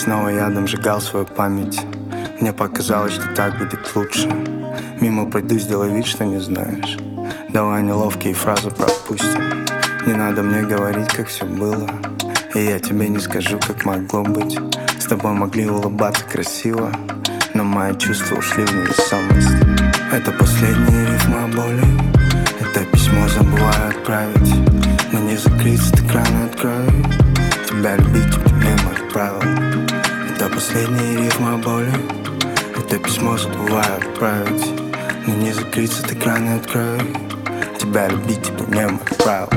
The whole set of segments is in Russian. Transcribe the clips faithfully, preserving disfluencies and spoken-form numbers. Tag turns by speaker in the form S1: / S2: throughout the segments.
S1: снова ядом сжигал свою память. Мне показалось, что так будет лучше. Мимо пройду, сделай вид, что не знаешь. Давай неловкие фразы пропустим. Не надо мне говорить, как все было. И я тебе не скажу, как могло быть. С тобой могли улыбаться красиво, но мои чувства ушли в невесомость. Это последняя рифма о боли. Это письмо забываю отправить. Но не закрыться, ты краны открою. Тебя любить, теперь мне мой правил. Это последняя рифма о боли. Это письмо забываю отправить. Но не закрыться, ты краны открою. Тебя любить, теперь мне мой правил.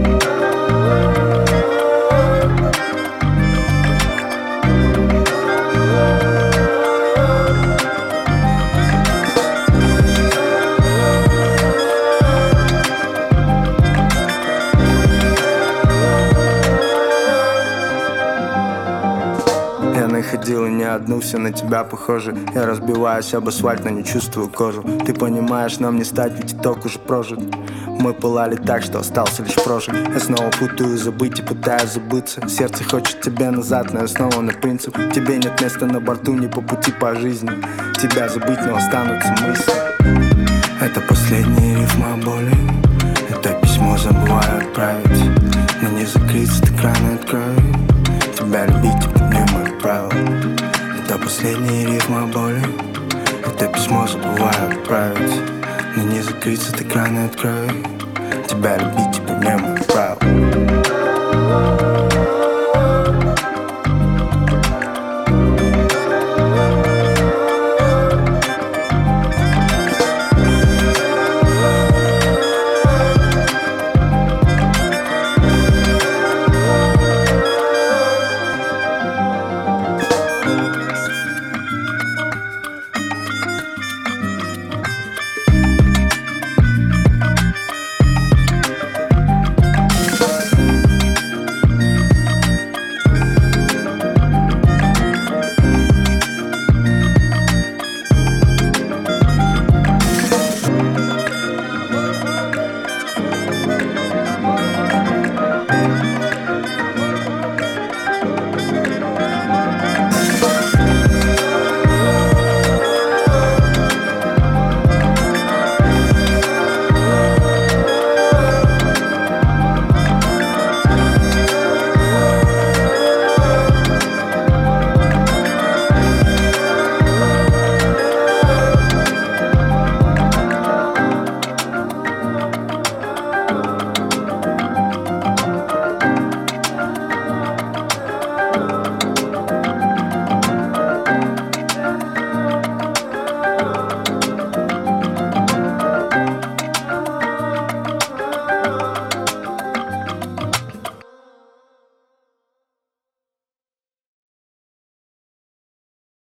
S1: Я находила не одну, все на тебя похожи. Я разбиваюсь об асфальт, но не чувствую кожу. Ты понимаешь, нам не стать, ведь итог уже прожит. Мы пылали так, что остался лишь прожиг. Я снова путаю забыть и пытаюсь забыться. Сердце хочет тебя назад, но я снова на принцип. Тебе нет места на борту, не по пути по жизни. Тебя забыть, но останутся мысли. Это последняя рифма о боли. Это письмо забываю отправить. Но не закрыться, ты краны открою. Тебя любить, теперь мне мой правил. Это последняя рифма о боли. Это письмо забываю отправить. Но не закрыться, ты краны открою. Тебя любить, теперь мне мой